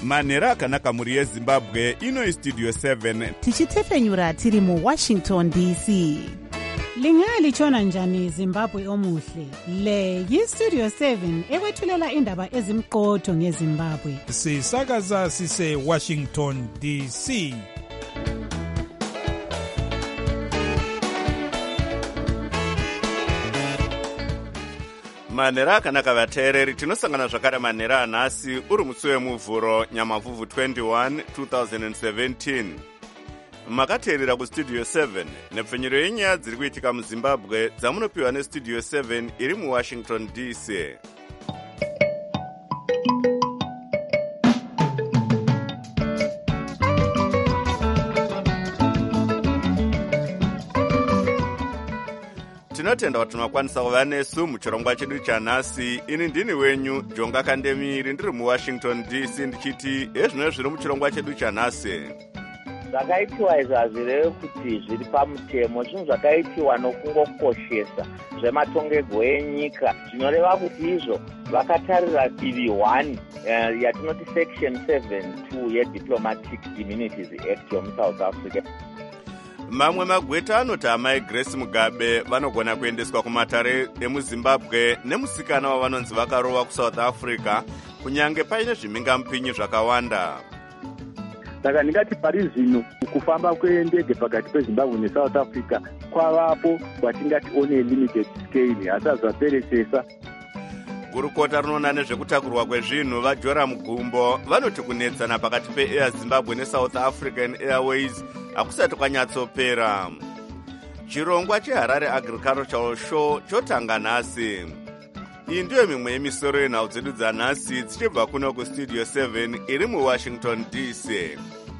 manhero akanaka mhuri yezimbabwe. Ino istudio 7 tichitefenyura tiri muwashington dc. Lingalitshona njani Zimbabwe omuhle? Le yistudio 7 ekwethulela indaba ezimqotho ngeZimbabwe. Sisakaza sise Washington DC. manhero akanaka vateereri, tinosangana zvakare manhero anhasi uri musi wemuvhuro nyamavhuvhu 21 2017. Makateerera kustudio 7 nepfenyuro yenyaya dziri kuitika muzimbabwe dzamunopiwa nestudio 7 iri muwashington dc. Tinotenda kuti makwanisa kuva nesu muchirongwa chedu chanhasi. Ini ndini wenyu Jonga Kandemiri, ndiri muwashington dc ndichiti ezvino zviri muchirongwa chedu chanhasi. Zvakaitiwa izvo hazvireve kuti zviri pamutemo, zvinhu zvakaitiwa nokungokoshesa zvematongerwo enyika, zvinoreva kuti izvo vakatarira divi 1 yatinoti section 7.2 yeDiplomatic Immunities Act yomuSouth Africa. Mamwe magweta anoti amai Grace Mugabe vanogona kuendeswa kumatare emuzimbabwe nemusikana wavanonzi vakarova kuSouth Africa kunyange paine zvimhingamupinyi zvakawanda. Saka ndingati pari zvino kufamba kwendege pakati peZimbabwe neSouth Africa kwavapo kwatingati on a limited scale, hasa zvaperesesa. Gurukota rinoona nezvekutakurwa kwezvinhu vaJoram Gumbo vanoti kunetsana pakati peAir Zimbabwe neSouth African Airways hakusati kwanyatsopera. Chirongwa cheHarare Agricultural Show chotanga nhasi. Iyi ndiyo mimwe yemisoro yenhau dzedu dzanhasi dzichibva kuno kustudio 7 iri muwashington dc.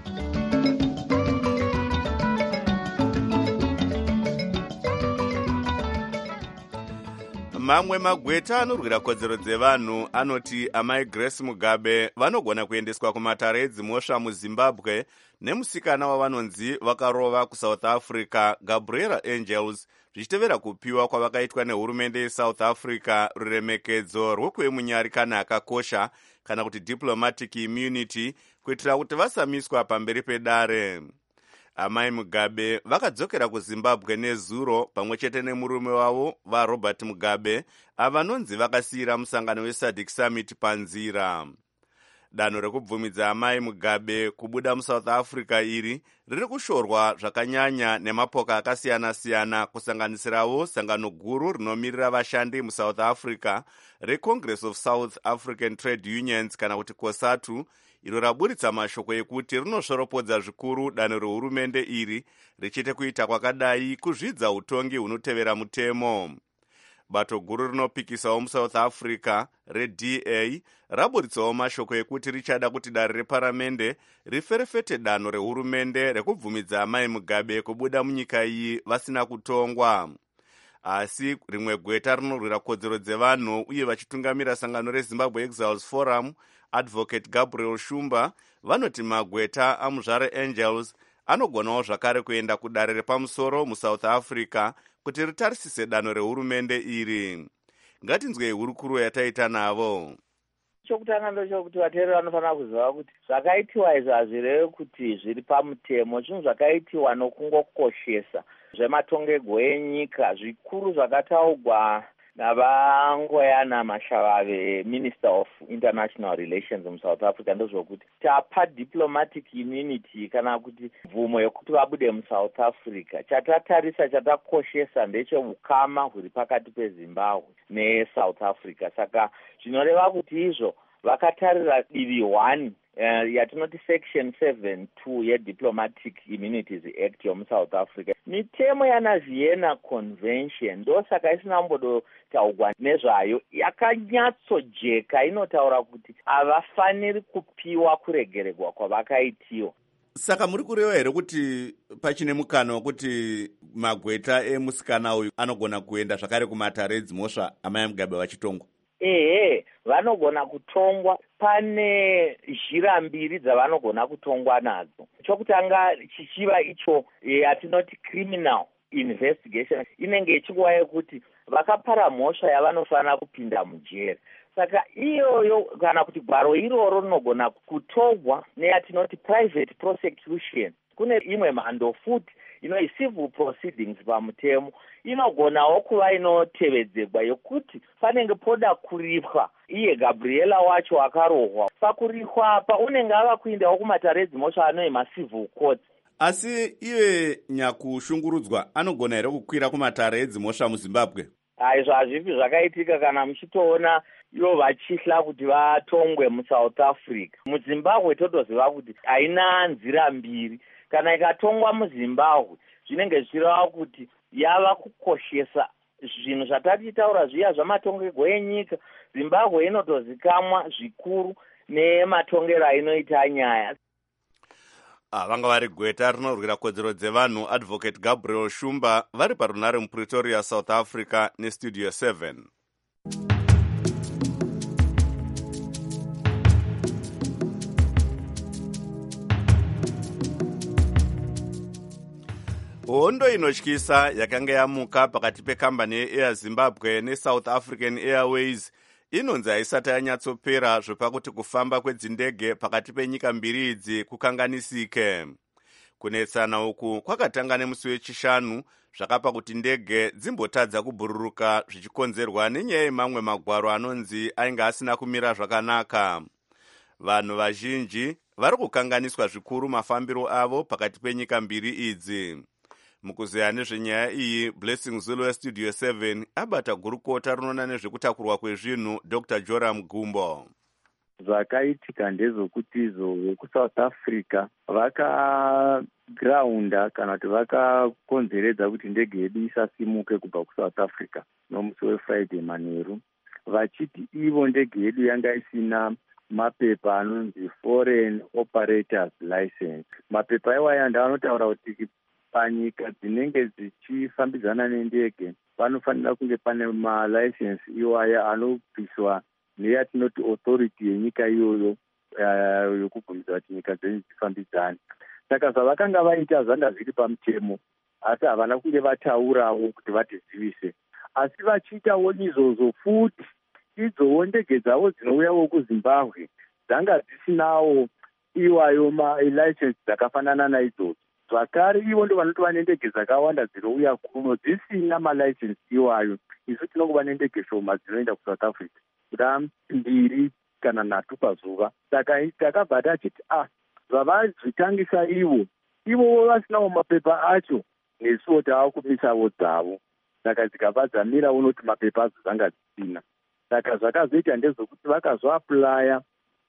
Mamwe magweta anorwira kodzero dzevanhu anoti amai Grace Mugabe vanogona kuendeswa kumatare edzimhosva muZimbabwe nemusikana wavanonzi vakarova kuSouth Africa Gabriela Angels, zvichitevera kupiwa kwavakaitwa nehurumende yeSouth Africa ruremekedzo rwekuemunyari kana akakosha kana kuti diplomatic immunity kuitira kuti vasamiswa pamberi pedare. Amai Mugabe vakadzokera kuZimbabwe nezuro pamwe chete nemurume wavo vaRobert Mugabe avanonzi vakasiyira musangano weSADC Summit panzira. Danho rekubvumidza amai Mugabe kubuda muSouth Africa iri riri kushorwa zvakanyanya nemapoka akasiyana-siyana kusanganisirawo sangano guru rinomirira vashandi muSouth Africa reCongress of South African Trade Unions kana kuti COSATU, iro raburitsa mashoko ekuti rinoshoropodza zvikuru danho rehurumende iri richite kuita kwakadai kuzvidza utongi hunotevera mutemo. Bato guru rinopikisawo muSouth Africa reDA raburitsawo mashoko ekuti richada kuti dare reparamende riferefete danho rehurumende rekubvumidza amai Mugabe kubuda munyika iyi vasina kutongwa. Asi rimwe gweta rinorwira kodzero dzevanhu uye vachitungamira sangano reZimbabwe Exiles Forum, Advocate Gabriel Shumba, vanoti magweta amuzvare Angels anogonawo zvakare kuenda kudare repamusoro muSouth Africa kuti ritarisise danho rehurumende iri. Ngatinzwei hurukuro yataita navo. Chokutanga ndochokuti vateereri vanofanira kuziva kuti zvakaitiwa izvo hazvireve kuti zviri pamutemo, zvinhu zvakaitiwa nokungokoshesa zvematongerwo enyika, zvikuru zvakataurwa navangoyana Mashavave, Minister of International Relations muSouth Africa, ndozvokuti tapa diplomatic immunity kana kuti mvumo yokuti vabude muSouth Africa. Chatatarisa, chatakoshesa ndechehukama huri pakati peZimbabwe neSouth Africa. Saka zvinoreva kuti izvo vakatarira divi 1 yatinoti section 7.2 yeDiplomatic Immunities Act yomuSouth Africa. Mitemo yanaVienna Convention ndosaka isina kumbodotaurwa nezvayo, yakanyatsojeka, inotaura kuti havafaniri kupiwa kuregererwa kwavakaitiwa. Saka muri kureva here kuti pachine mukana wekuti magweta emusikana uyu anogona kuenda zvakare kumatare edzimhosva amai Mugabe vachitongwa? Vanogona kutongwa. Pane zhira mbiri dzavanogona kutongwa nadzo. Chokutanga chichiva icho yatinoti criminal investigation, inenge ichinguva yekuti vakapara mhosva yavanofanira kupinda mujeri. saka iyoyo kana kuti gwaro iroro rinogona kutorwa neyatinoti private prosecution. Kune imwe mhando futi inoi civil proceedings pamutemo inogonawo kuva inotevedzerwa yokuti panenge poda kuripwa iye Gabriela wacho akarohwa. Pakuripwa apa unenge ava kuindawo kumatare edzimhosva anoi macivil courts. Asi iye nyakushungurudzwa anogona here kukwira kumatare edzimhosva muZimbabwe? Izvo hazvipi zvakaitika kana muchitoona ivo vachihla kuti vatongwe muSouth Africa. MuZimbabwe totoziva kuti haina nzira mbiri. Kana ikatongwa muZimbabwe zvinenge zvichireva kuti yava kukoshesa zvinhu zvatatiitaura zviya zvamatongero enyika. Zimbabwe inotozikamwa zvikuru nematongero ainoita nyaya. Vanga vari gweta rinorwira kodzero dzevanhu Advocate Gabriel Shumba vari parunare muPretoria, South Africa neStudio 7. Hondo inotyisa yakanga yamuka pakati pekambani yeAir Zimbabwe neSouth African Airways inonzi haisati yanyatsopera zvopakuti kufamba kwedzindege pakati penyika mbiri idzi kukanganisike. Kunetsana uku kwakatanga nemusi wechishanu zvakapa kuti ndege dzimbotadza kubhururuka zvichikonzerwa nenyaya yemamwe magwaro anonzi ainge asina kumira zvakanaka. Vanhu vazhinji vari kukanganiswa zvikuru mafambiro avo pakati penyika mbiri idzi. Mukuzeya nezvenyaya iyi, Blessing Zulu weStudio 7 abata gurukota rinoona nezvekutakurwa kwezvinhu Dr. Joram Gumbo. Zvakaitika ndezvokuti izvo vekuSouth Africa vakagraunda kana kuti vakakonzeredza kuti ndege yedu isasimuke kubva kuSouth Africa nomusi weFriday manheru, vachiti ivo ndege yedu yanga isina mapepa anonzi Foreign Operators License. Mapepa iwaya ndavanotaura kuti panyika dzinenge dzichifambidzana nendege panofanira kunge pane malicense iwaya anobviswa neyatinoti authority yenyika iyoyo yokubvumidza kuti nyika dzenyu dzifambidzane. Saka zvavakanga vaita zvanga zviri pamutemo, asi havana kunge vataurawo kuti vatizivise. Asi vachiitawo izvozvo futi, idzowo ndege dzavo dzinouyawo kuZimbabwe dzanga dzisinawo iwayo malicense dzakafanana naidzodzo. Zvakare ivo ndo vanotova nendege dzakawanda dzinouya kuno dzisina malicense iwayo. Isu tinongova nendege shoma dzinoenda kuSouth Africa kuda 2 kana 3 pazuva. Saka takabva tachiti zvavazvitangisa ivo vasinawo mapepa acho, nesuwo tava kumisawo dzavo. Saka dzikabva dzamira unoti mapepa adzo dzanga dzisina. Saka zvakazoita ndezvokuti vakazoaplaya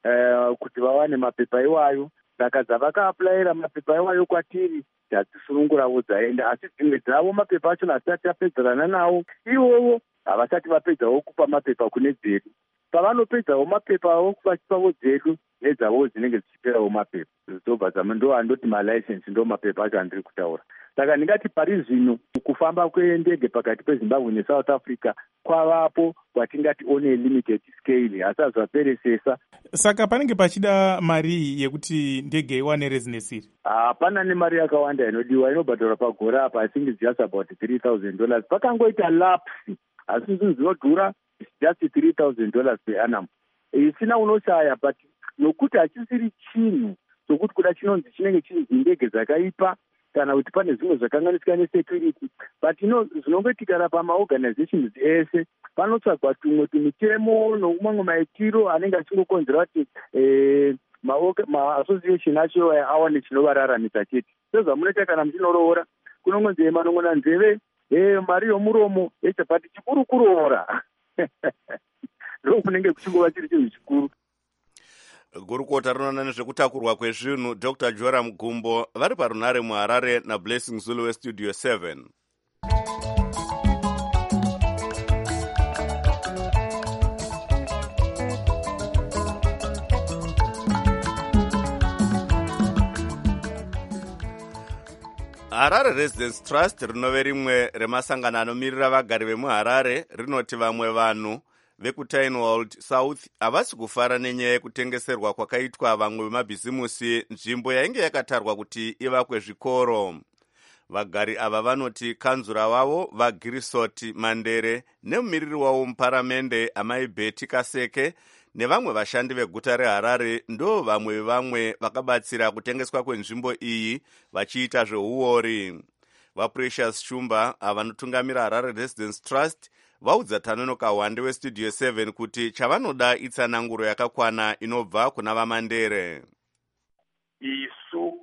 kuti vawane mapepa iwayo. Saka dzavakaaplayira mapepa iwayo kwatiri tadzisunungurawo dzaenda, asi dzimwe dzavo mapepa acho hasati apedzerana nawo. Ivovo havasati vapedzawo kupa mapepa kune dzedu. Pavanopedzawo mapepa avo kuvachipawo dzedu, nedzavo dzinenge dzichiperawo mapepa. Dzobva ndo andoti malicense ndo mapepa acho andiri kutaura. Saka ndingati pari zvino kufamba kwendege pakati peZimbabwe neSouth Africa kwavapo kwatingati on a limited scale, asi hazvaperesesa. Saka panenge pachida mari yekuti ndege iwane residency? Hapana nemari yakawanda inodiwa, inobhadharwa pagore apa. I think it's just about $3,000. Pakangoita lapse, asi zvinhu zvinodhura just $3,000 per annum. Isina unoshaya, but nokuti hachisiri chinhu sokuti kuda chinonzi chinenge chiri ndege dzakaipa kana kuti pane zvimwe zvakanganisika nesecurity, but zvinongoitikana pamaorganizations ese panotsvagwa tumwe tumitemo nomamwe maitiro anenge achingokonzera kuti maassociation acho awane chinovararamisa chete. Sezvamunoita kana muchinoroora, kunongonzi manongona nzeve, mari yomuromo yechapati chikuru kuroora. Ndo kunenge kuchingova chiri chinhu chikuru. Gurukota rinoona nezvekutakurwa kwezvinhu Dr. Joram Gumbo vari parunare muHarare naBlessing Zulu weStudio 7. Harare Residence Trust rinove rimwe remasangano anomirira vagari vemuHarare rinoti vamwe vanhu vekuTynewald South havasi kufara nenyaya yekutengeserwa kwakaitwa vamwe vemabhizimusi nzvimbo yainge yakatarwa kuti ivakwe zvikoro. Vagari ava vanoti kanzura wavo vaGirisoti Mandere nemumiriri wavo muparamende Amai Betty Kaseke nevamwe vashandi veguta reHarare ndo vamwe vakabatsira kutengeswa kwenzvimbo iyi vachiita zveuori. VaPrecious Shumba vanotungamira Harare Residence Trust vaudza Tanonoka Wande weStudio 7 kuti chavanoda itsananguro yakakwana inobva kuna vaMandere. Isu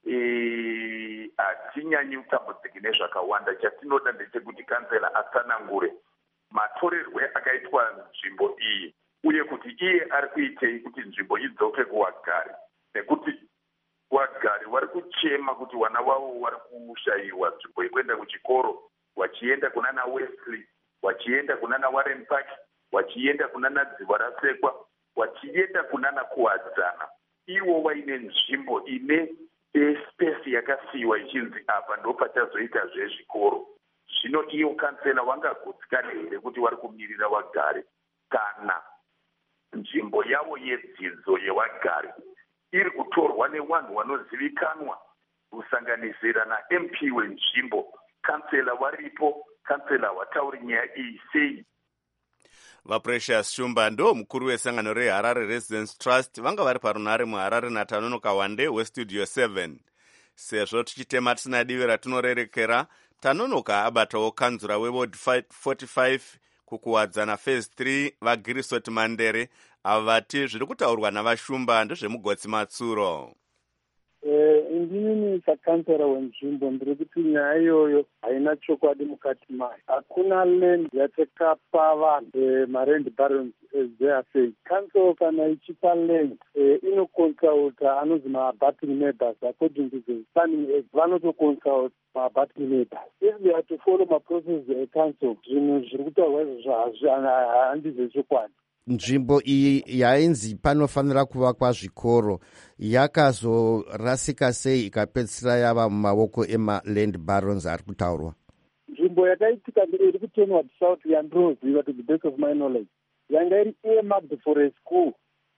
hatinyanyi kutambudzika nezvakawanda. Chatinoda ndechekuti kansela atsanangure matorerwe akaitwa nzvimbo iyi uye kuti iye ari kuitei kuti nzvimbo idzoke kuwagari, nekuti wagari vari kuchema kuti vana vavo vari kushayiwa nzvimbo yekuenda kuchikoro, vachienda kunana Wesley, vachienda kunana Warren Park, vachienda kunana Dziva Rasekwa, vachienda kunana Kuwadzana. Ivo vaine nzvimbo ine space yakasiyiwa ichinzi apa ndo pachazoita zvezvikoro. Zvino iyo kansela vangagutsikana here kuti vari kumirira vagari kana nzvimbo yavo yedzidzo yevagari iri kutorwa nevanhu vanozivikanwa kusanganisira naMP wenzvimbo. Kansela varipo, kansela watauri nyaya iyi sei? VaPrecious Shumba ndo mukuru wesangano reHarare Residence Trust vanga vari parunhare muHarare naTanonoka Wande weStudio 7. Sezvo tichitema tisina divi ratinorerekera, Tanonoka abatawo kanzura weWard 45 kukuwadzana Phase 3 vaGirisoti Mandere ava vati zviri kutaurwa navashumba ndezvemugotsi Matsuro. Indini sakansera wenzvimbo ndiri kuti nyaya iyoyo haina chokwadi mukati mayo. Hakuna land yatakapa vanhu marend barons as they are saying. Council kana ichipa land inoconsulta anonzi ma-abutting neighbors according to the planning act. Vanotoconsult ma-abutting neighbors. If they are to follow ma-process council, zvinhu zviri kutaurwa izvo handizvo chokwadi. Nzvimbo iyi yainzi panofanira kuvakwa zvikoro yakazorasika sei ikapedzisira yava mumaoko ema-land barons ari kutaurwa? Nzvimbo yakaitika iri kutenwa south yandinoziva to the best of my knowledge yanga iri earmarked for a school.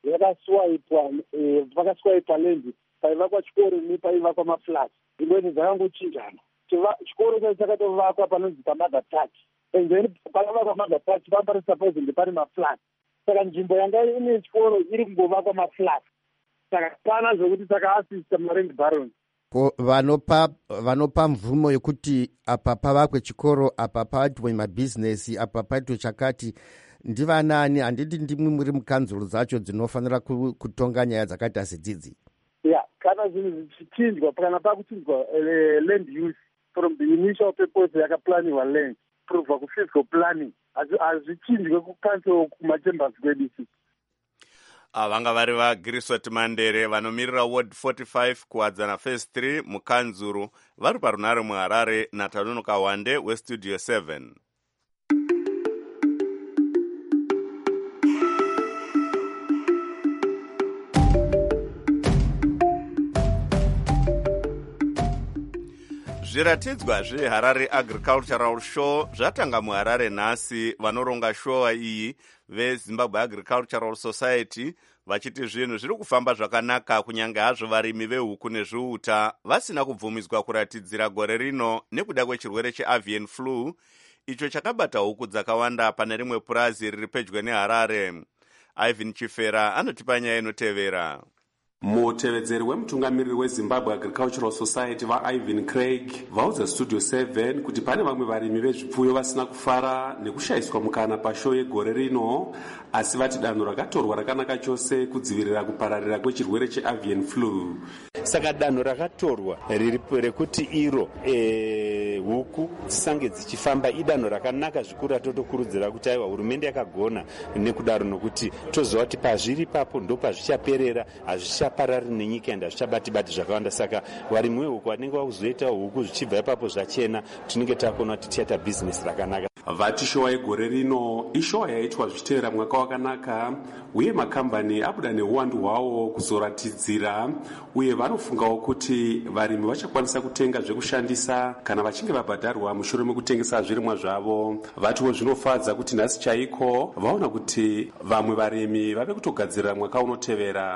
Vakaswaipa land paivakwa chikoro nepaivakwa maflat. Nzvimbo idzi dzakangochinjana. Chikoro chacho chakatovakwa panonzi paMagataki, and then pakavakwa Magataki pambari suppose ndepari maflat. Saka nzvimbo yanga ine chikoro iri kungovakwa maflat. Saka pana zvokuti takaasista marend barons. Vanopa mvumo yekuti apa pavakwe chikoro, apa paitwe mabhizinesi, apa paitwe chakati, ndivanani? Handiti ndimwe muri mukanzuro dzacho dzinofanira kutonga nyaya dzakaita sedzidzi? Kana zvinhu zvichichinjwa, kana pakuchinjwa land use from the initial purpose yakaplaniwa land kubva kuphysical planning, hazvichinjwe kucancel kumachambers kwedu. Vanga vari vaGirisoti Mandere vanomirira Ward 45 kuwadzana Phase 3 mukanzuru vari parunhare muHarare naTanonoka Wande weStudio 7. Zviratidzwa zveHarare Agricultural Show zvatanga muHarare nhasi. Vanoronga showa iyi veZimbabwe Agricultural Society vachiti zvinhu zviri kufamba zvakanaka kunyange hazvo varimi vehuku nezviuta vasina kubvumidzwa kuratidzira gore rino nekuda kwechirwere cheavian flu icho chakabata huku dzakawanda pane rimwe purazi riri pedyo neHarare. Ivan Chifera anotipa nyaya inotevera. Mutevedzeri wemutungamiriri weZimbabwe Agricultural Society vaIvan Craig vaudza Studio 7 kuti pane vamwe varimi vezvipfuyo vasina kufara nekushayiswa mukana pashow yegore rino, asi vati danho rakatorwa rakanaka chose kudzivirira kupararira kwechirwere cheavian flu. Saka danho rakatorwa rekuti iro huku dzisange dzichifamba idanho rakanaka zvikuru. Totokurudzira kuti aiwa hurumende yakagona nekudaro nokuti toziva kuti pazviri papo ndo pazvichaperera, hazvichaparari nenyika ende hazvichabati zvakawanda. Saka varimi vehuku vanenge vakuzoita huku zvichibva ipapo zvachena, tinenge takona kuti tichaita bhizinesi rakanaka. Vati showa yegore rino ishowa yaitwa zvichitevera mwaka wakanaka, uye makambani abuda neuwandu hwawo kuzoratidzira, uye vanofungawo kuti varimi vachakwanisa kutenga zvekushandisa kana vachinge vabhadharwa mushure mekutengesa zvirimwa zvavo. Vatiwo zvinofadza kuti nhasi chaiko vaona kuti vamwe varimi vave kutogadzirira mwaka unotevera.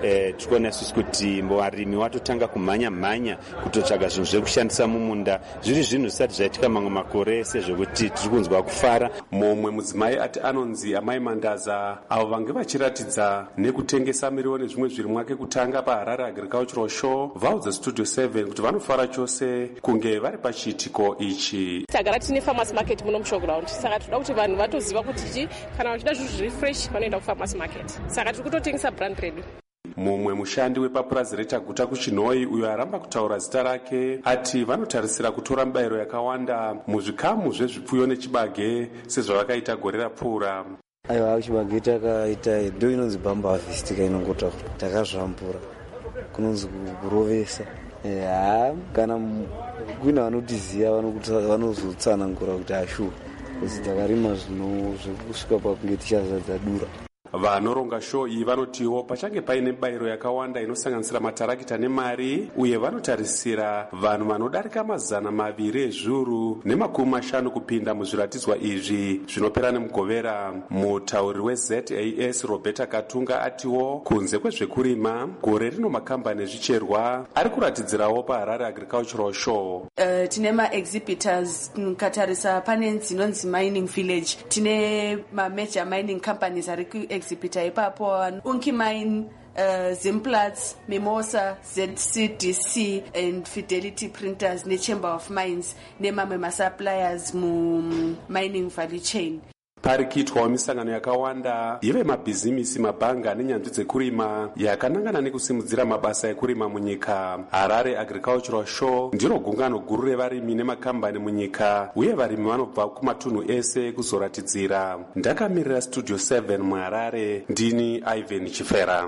tikuona isusu kuti varimi watotanga kumhanya kutotsvaga zvinhu zvekushandisa mumunda, zviri zvinhu zvisati zvaitika mamwe makore sezvekuti tiri kunzwa kufara. Mumwe mudzimai ati anonzi Amai Mandaza, avo vange vachiratidza nekutengesa miriwo nezvimwe zviri mwake kutanga paHarare Agricultural Show, vaudza Studio 7 kuti vanofara chose kunge vari pachiitiko ichi. Tagara tine farmers market muno mushowground, saka toda kuti vanhu vatoziva kuti kana vachida zvinhu zviri fresh vanoenda kufarmers market, saka tiri kutotengesa brand redu. Mumwe mushandi wepapurasireta guta kuChinhoyi, uyo aramba kutaura zita rake, ati vanotarisira kutora mibayiro yakawanda muzvikamu zvezvipfuyo nechibage sezvavakaita gore rapfuura. Aiwa, chibage takaita ndo inonzi bamba harvest inongota takazvambura kunonzi kurovesa. Kana kuna vanotiziya vanozotsanangura kuti ashu kuti takarima zvinhu zvekusvika pakunge tichazadza dura. Vanoronga show iyi vanotiwo pachange paine mibayiro yakawanda inosanganisira matarakita nemari, uye vanotarisira vanhu vanodarika 200 ezviuru nemakumi 50 kupinda muzviratidzwa izvi zvinopera nemugovera. Mutauri weZAS Roberta Katunga atiwo kunze kwezvekurima, gore rino makambani ezvicherwa ari kuratidzirawo paHarare Agricultural Show. Tine ma-exhibitors katarisa pane dzinonzi mining village, tine ma-major mining companies ari exhibita ipapo, Unki Mine, Zimplats, Mimosa, ZCDC and Fidelity Printers ne Chamber of Mines nemamwe ma-suppliers mu mining value chain. Pari kuitwawo misangano yakawanda yevemabhizimisi, mabhanga nenyanzvi dzekurima yakanangana nekusimudzira mabasa ekurima munyika. Harare Agricultural Show ndiro gungano guru revarimi nemakambani munyika, uye varimi vanobva kumatunhu ese kuzoratidzira. Ndakamirira Studio 7 muHarare, ndini Ivan Chifera.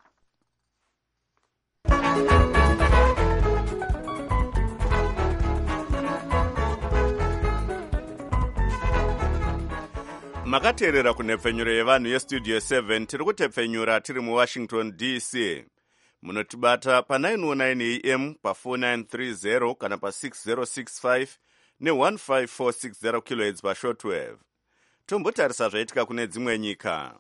Makateerera kunhepfenyuro yevanhu yestudio 7. tiri kutepfenyura tiri muWashington DC. Munotibata pa909 AM, pa4930 kana pa6065 ne15460 kHz pashortwave. Tombotarisa zvaitika kune dzimwe nyika.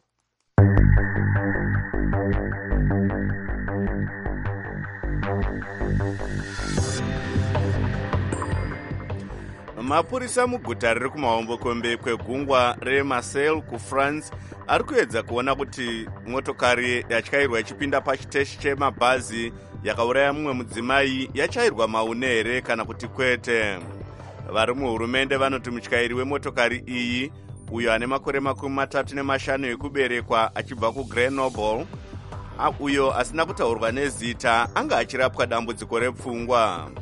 Mapurisa muguta riri kumahombokombe kwegungwa reMarseille kuFrance ari kuedza kuona kuti motokari yatyairwa ichipinda pachiteshi chemabhazi yakauraya mumwe mudzimai yachairwa maune here kana kuti kwete. Vari muhurumende vanoti mutyairi wemotokari iyi, uyo ane makore 35 ekuberekwa achibva kuGrenoble, uyo asina kutaurwa nezita, anga achirapwa dambudziko repfungwa.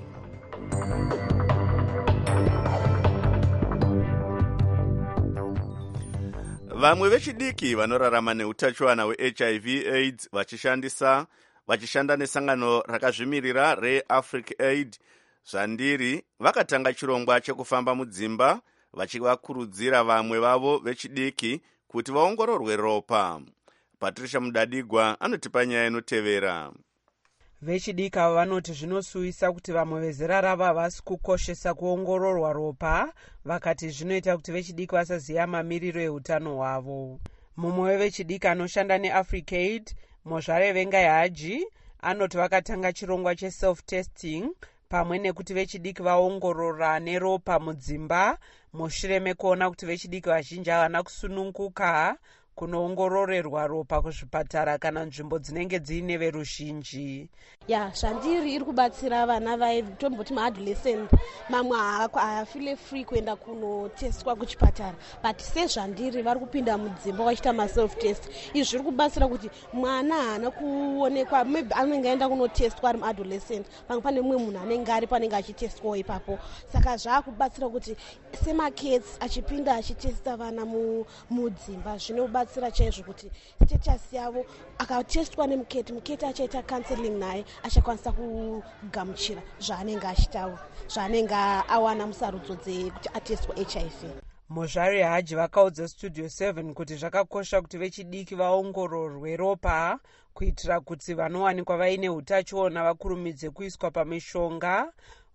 Vamwe vechidiki vanorarama neutachiwana hweHIV AIDS vachishanda nesangano rakazvimirira reAfric Aid zvandiri vakatanga chirongwa chekufamba mudzimba vachivakurudzira vamwe vavo vechidiki kuti vaongororwe ropa. Patricia Mudadigwa anotipa nyaya inotevera. Vechidiki ava vanoti zvinosuyisa kuti vamwe vezera ravo havasi kukoshesa kuongororwa ropa, vakati zvinoita kuti vechidiki vasaziva mamiriro eutano hwavo. Mumwe wevechidiki anoshanda neAfric Aid, Mozvare Vengai Haji, anoti vakatanga chirongwa cheself-testing pamwe nekuti vechidiki vaongorora neropa mudzimba, mushure mekuona kuti vechidiki vazhinji havana kusununguka kunoongororerwa ropa kuzvipatara kana nzvimbo dzinenge dziine veruzhinji. Zvandiri iri kubatsira vana tomboti maadolescent, mamwe haafile free kuenda kunotestwa kuchipatara, but sezvandiri vari kupinda mudzimba vachita maself test. Izvi zviri kubatsira kuti mwana haana kuonekwa, maybe anenge aenda kunotestwa ari muadolescent, pamwe pane mumwe munhu anenge ari panenge achitestwawo ipapo. Saka zvaakubatsira kuti semakets achipinda achitesta vana mudzimba zvinobatsira chaizvo kuti status yavo akatestwa nemuketi achaita counseling naye achakwanisa kugamuchira zvaanenge achitawo, zvaanenge awana musarudzo dzekuti atestwa HIV. Mozvare Haji vakaudza Studio 7 kuti zvakakosha kuti vechidiki vaongororwe ropa kuitira kuti vanowanikwa vaine utachiona vakurumidze kuiswa pamishonga,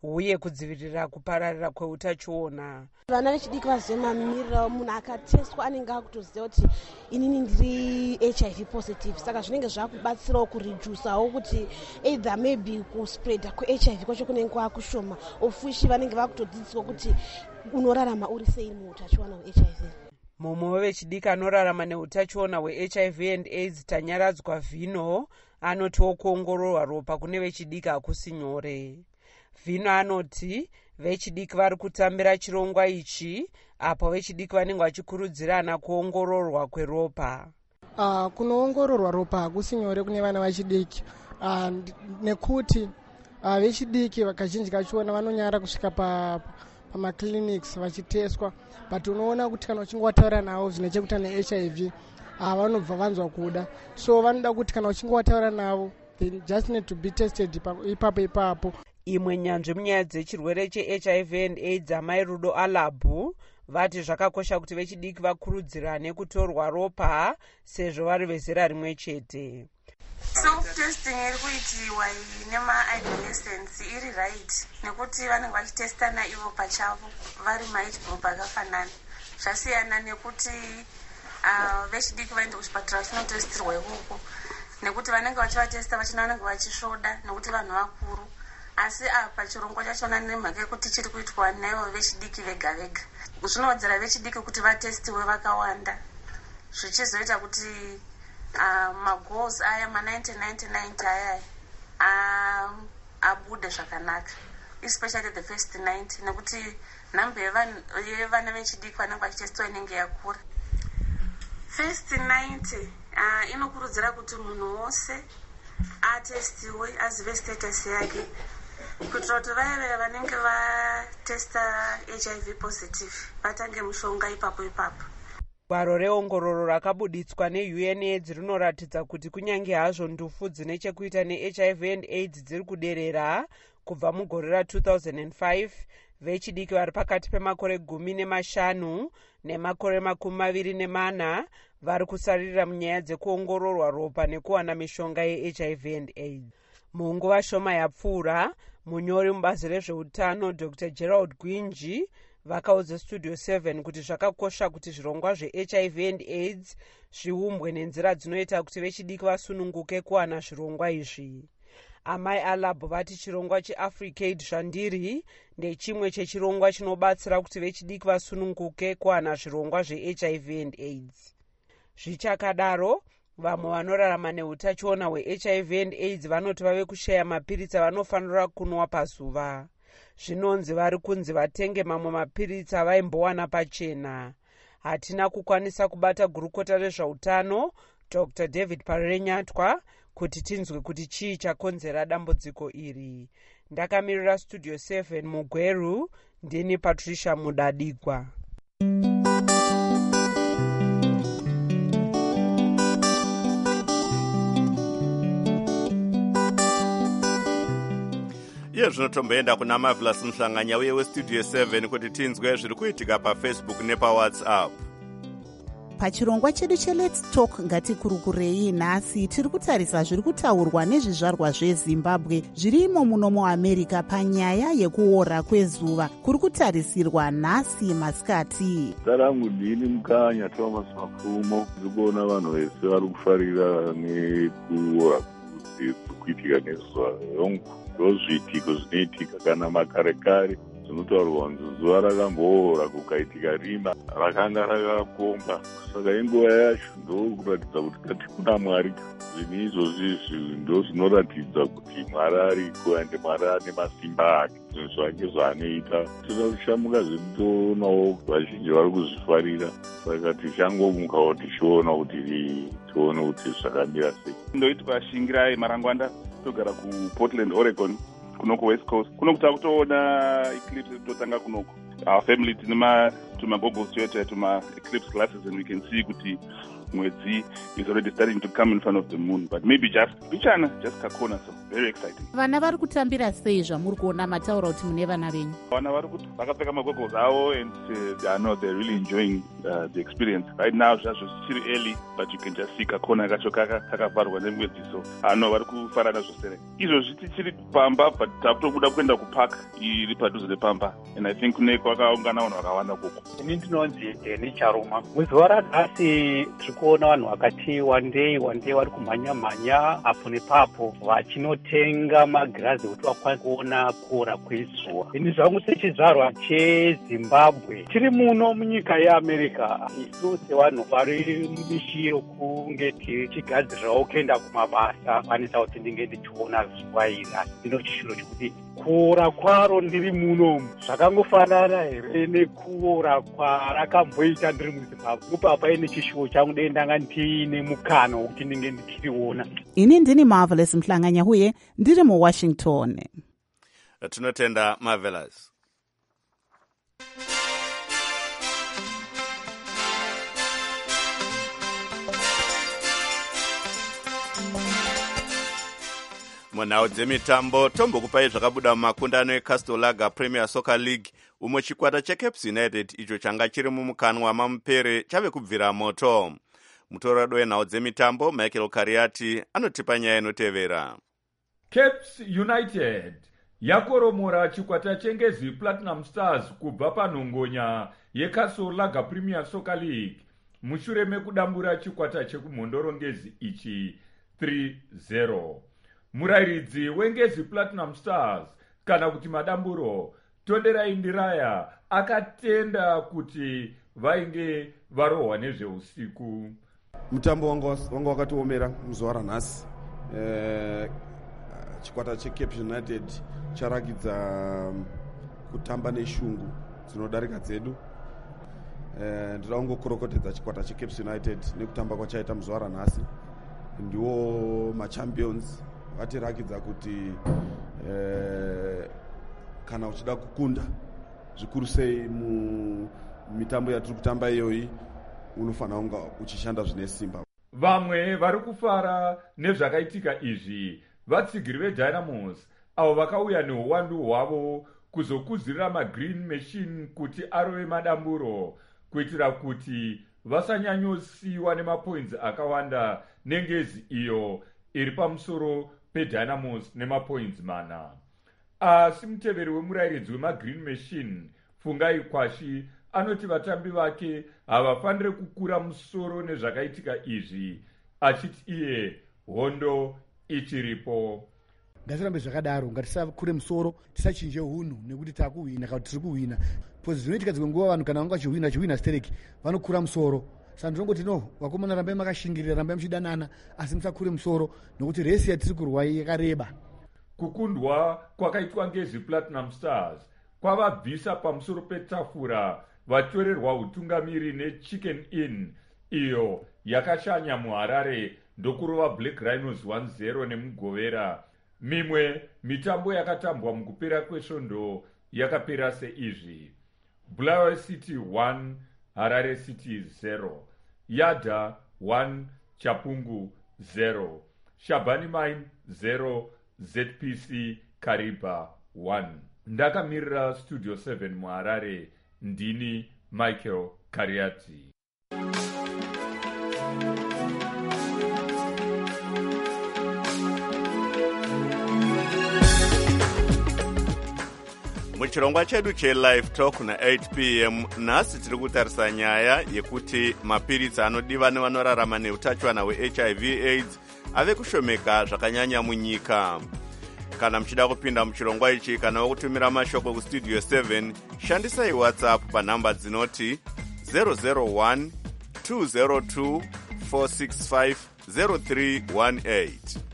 uye kudzivirira kupararira kweutachiona. Vana vechidiki vazive mamiriro. Munhu akateswa anenge akutoziva kuti inini ndiri HIV positive, saka zvinenge zvakubatsirawo kuredusawo kuti either maybe kuspreada kweHIV kwacho kunenge kwakushoma, ofushi vanenge vakutodzidziswa kuti unorarama uri sei muutachiona hweHIV. Mumwe wevechidiki anorarama neutachiona hweHIV and AIDS, Tanyaradzwa Vhino, anotiwo kuongororwa ropa kune vechidiki hakusi nyore. Vhino anoti vechidiki vari kutambira chirongwa ichi apo vechidiki vanenge vachikurudzirana kuongororwa kweropa. Kunoongororwa ropa hakusi nyore kune vana vechidiki nekuti vechidiki kazhinji kachona vanonyara kusvika pamaclinics vachiteswa, but unoona kuti kana uchinge wataura navo zvine chekuita neHIV vanobva vanzwa kuda, so vanoda kuti kana uchinge wataura navo they just need to be tested ipapo. Imwe nyanzvi munyaya dzechirwere cheHIV and AIDS, Amai Rudo Alabhu, vati zvakakosha kuti vechidiki vakurudzirane kutorwa ropa sezvo vari vezera rimwe chete. Self-testing iri kuitiwa nema-adolescents iri right, nekuti vanenge vachitestana ivo pachavo vari ma-age group akafanana. Zvasiyana nekuti vechidiki vaende kuchipatara vachinotestirwa ikoko, nekuti vanenge vachivatesta vachina vanenge vachisvoda nekuti vanhu vakuru. Asi apa chirongwa chachona nemhaka yekuti chiri kuitwa naivo vechidiki vega vega, zvinowedzera vechidiki kuti vatestiwe vakawanda, zvichizoita kuti magoals aya ma90 aya abude zvakanaka, especially the first 90, nekuti nhamba yevana vechidiki vanenge vachitestiwa inenge yakura. First 90 inokurudzira kuti munhu wose atestiwe, azive status yake, kuitira kuti vaya vanenge vatesta HIV positive vatange mushonga ipapo. Gwaro reongororo rakabuditswa neUNAIDS rinoratidza kuti kunyange hazvo ndufu dzine chekuita neHIV and AIDS dziri kuderera kubva mugore ra2005, vechidiki vari pakati pemakore 15 nemakore 24 vari kusarira munyaya dzekuongororwa ropa nekuwana mishonga yeHIV and AIDS. Munguva shoma yapfuura, munyori mubazi rezveutano Dr. Gerald Gwinji vakaudza Studio 7 kuti zvakakosha kuti zvirongwa zveHIV and AIDS zviumbwe nenzira dzinoita kuti vechidiki vasununguke kuwana zvirongwa izvi. Amai Alabhu vati chirongwa cheAfricaid zvandiri ndechimwe chechirongwa chinobatsira kuti vechidiki vasununguke kuwana zvirongwa zveHIV and AIDS. Zvichakadaro, vamwe vanorarama neutachiona hweHIV and AIDS vanoti vave kushaya mapiritsi avanofanira kunwa pazuva. Zvinonzi vari kunzi vatenge mamwe mapiritsi avaimbowana pachena. Hatina kukwanisa kubata gurukota rezveutano Dr. David Parenyatwa kuti tinzwe kuti chii chakonzera dambudziko iri. Ndakamirira Studio 7 muGweru, ndini Patricia Mudadigwa. Iye zvinotomboenda kuna Marvelous Mhlanganya uye weStudio 7 kuti tinzwe zviri kuitika paFacebook nepaWhatsApp. Pachirongwa chedu cheLet's Talk ngatikurukurei nhasi tiri kutarisa zviri kutaurwa nezvizvarwa zveZimbabwe zvirimo muno muAmerica panyaya yekuora kwezuva kuri kutarisirwa nhasi masikati. Darangu ndini Mukanya Thomas Mapfumo, ndikuona vanhu vese vari kufarira nekuora kuitika nezuva rongu. Ndozviitiko zvinoitika kana makarekare zvinotaurwa kunzi zuva rakamboora kukaitika rima rakanga rakakomba. Saka inguva yacho ndokuratidza kuti kati kuna Mwari. Zvinhu izvozvi ndo zvinoratidza kuti Mwari ariko ende Mwari ane masimba ake, zvinhu zvake zvaanoita. Tinoda kushamuka zvedu toonawo vazhinji vari kuzvifarira, saka tichangomukawo tichiona kuti zvakamira sei. Ndoitwa Shingirai Marangwanda, togara kuPortland, Oregon, kunoko West Coast. Kunoku takutoona eclipse totanga kunoko. Our family tine goggles chete eclipse glasses, and we can see kuti mwedzi is already starting to come in front of the moon, but maybe just kakona. So very exciting. Vana vari kutambira sei zvamuri kuona mataura kuti mune vana venyu? Vana vari kuti vakapfeka magoggles avo, and I know they're really enjoying the experience. Right now zvazvo zvichiri early, but you can just see kakona kacho kakavharwa nemwedzi, so I know vari kufara nazvo sere. Izvo tichiri pamba, but takutobuda kuenda kupark iri padhuze nepamba, and I think kune kwakaungana vanhu vakawanda koko. Ini ndinonzi Deni Charuma. Muzuva ranhasi kuona vanhu vakati wandei vari kumhanya apo nepapo vachinotenga magirazi kuti vakwanise kuona kuora kwezuva. Ini zvangu sechizvarwa cheZimbabwe tiri muno munyika yeAmerica, isu sevanhu vari mumishi yokunge tichigadzirirawo kuenda kumabasa kwanisa kuti ndinge ndichiona zuva iri, asi ndino chishiro chokuti kuora kwaro ndiri muno zvakangofanana here nekuora kwarakamboita ndiri muZimbabwe. Mupapa ine chishuwo changu ndanga ndiine mukana wokuti ndinge ndichiriona. Ini ndini Marvelous Mhlanganya uye ndiri muWashington. Tinotenda Marvelous. Munhau dzemitambo tombokupai zvakabuda mumakundano eCastle Lager Premier Soccer League, umwe chikwata cheCaps United icho changa chiri mumukanwa mamupere chave kubvira moto. Mutorado wenhau dzemitambo Michael Kariati anotipa nyaya inotevera. Caps United yakoromora chikwata chengezi Platinum Stars kubva panhongonya yeCastle Lager Premier Soccer League mushure mekudambura chikwata chekumhondorongezi ichi 3-0. Murairidzi wengezi Platinum Stars kana kuti madamburo Tonderai Ndiraya akatenda kuti vainge varohwa nezveusiku. Mutambo wanga wakatiomera muzuva ranhasi. Chikwata cheCaps United charagidza kutamba neshungu dzinodarika dzedu. Ndinoda kungokorokotedza chikwata cheCaps United nekutamba kwachaita muzuva ranhasi. Ndiwo machampions. Vatirakidza kuti kana uchida kukunda zvikuru sei mumitambo yatiri kutamba iyoyi unofanira kunga uchishanda zvine simba. Vamwe vari kufara nezvakaitika izvi vatsigiri veDynamos avo vakauya neuwandu hwavo kuzokuzirira maGreen Machine kuti arove madamburo kuitira kuti vasanyanyosiwa nemapoints akawanda nengezi iyo iri pamusoro peDynamos nemapoints 4. Asi muteveri wemurairidzi wemaGreen Machine Fungai Kwashi anoti vatambi vake havafanire kukura musoro nezvakaitika izvi, achiti iye hondo ichiripo. Ngatirambe zvakadaro, ngatisakure musoro, tisachinje hunhu nekuti takuhwina kana tiri kuhwina. Zvinoitika dzimwe nguva vanhu kana vanga vachihwina stereki vanokura musoro. Saka ndinongoti no, vakomana rambai makashingirira, rambai muchidanana, asi musakure musoro nekuti resi yatiri kurwa yakareba. Kukundwa kwakaitwa ngezi Platinum Stars kwavabvisa pamusoro petafura vatorerwa utungamiri neChicken Inn iyo yakashanya muHarare ndokurova Black Rhinos 1-0 nemugovera. Mimwe mitambo yakatambwa mukupera kwesvondo yakapera seizvi: Bulawayo City 1 Harare City 0, Yada 1 Chapungu 0, Shabani Mine 0, ZPC Kariba 1. Ndakamirira Studio 7 muHarare, ndini Michael Kariati. Muchirongwa chedu che-Live Talk na8 p.m. nhasi tiri kutarisa nyaya yekuti mapiritsi anodiwa nevanorarama neutachiwana hweHIV AIDS ave kushomeka zvakanyanya munyika. Kana muchida kupinda muchirongwa ichi kana wakutumira mashoko kustudio 7, shandisai WhatsApp panhamba dzinoti 001 202 465 0318.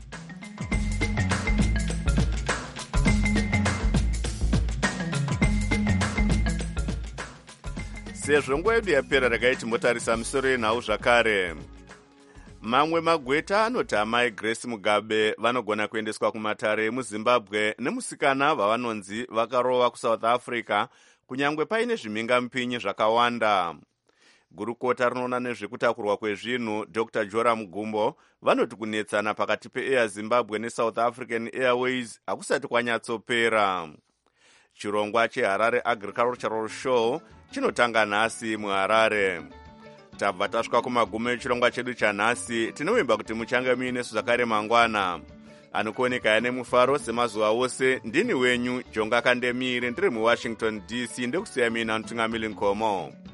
Sezvo nguva yedu yapera rakaiti motarisa misoro yenhau zvakare. Mamwe magweta anoti amai Grace Mugabe vanogona kuendeswa kumatare emuZimbabwe nemusikana vavanonzi vakarova kuSouth Africa kunyange paine zvimhingamupinyi zvakawanda. Gurukota rinoona nezvekutakurwa kwezvinhu Dr. Joram Gumbo vanoti kunetsana pakati peAir Zimbabwe neSouth African Airways hakusati kwanyatsopera. Chirongwa cheHarare Agricultural Show chinotanga nhasi muHarare. Tabva tasvika kumagumo echirongwa chedu chanhasi. Tinovimba kuti muchange muinesu zvakare mangwana. Anokuoneka nemufaro semazuva ose. Ndini wenyu Jonga Kandemire ndiri muWashington DC, ndekusiya mina Mutungamiri Nkomo.